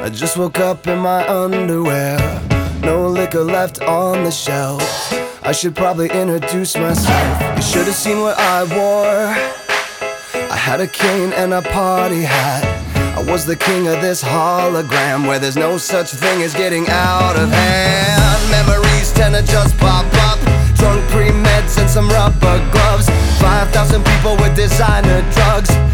I just woke up in my underwear, no liquor left on the shelf. I should probably introduce myself. You should have seen what I wore. I had a cane and a party hat. I was the king of this hologram, where there's no such thing as getting out of hand. Memories tend to just pop up, drunk pre-meds and some rubber gloves. 5,000 people with designer drugs.